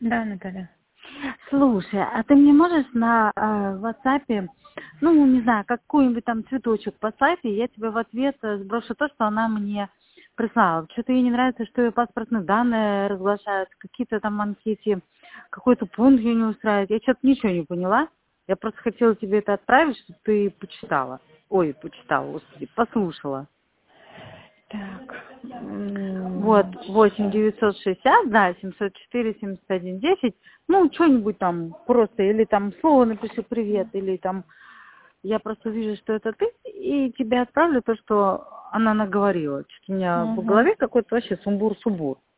Да, Наталья. Слушай, а ты мне можешь на WhatsApp, ну, не знаю, какой-нибудь там цветочек послать, и я тебе в ответ сброшу то, что она мне прислала. Что-то ей не нравится, что ее паспортные данные разглашают, какие-то там анкете, какой-то пункт ее не устраивает. Я что-то ничего не поняла. Я просто хотела тебе это отправить, чтобы ты почитала. Ой, почитала, господи, послушала. Так. Вот, восемь Сейчас. девятьсот шестьдесят, да, 704 71 10. Ну, что-нибудь там просто, или там слово напишу привет, или там я просто вижу, что это ты, и тебе отправлю то, что она наговорила. Что-то у меня в Угу. голове какой-то вообще сумбур-сумбур.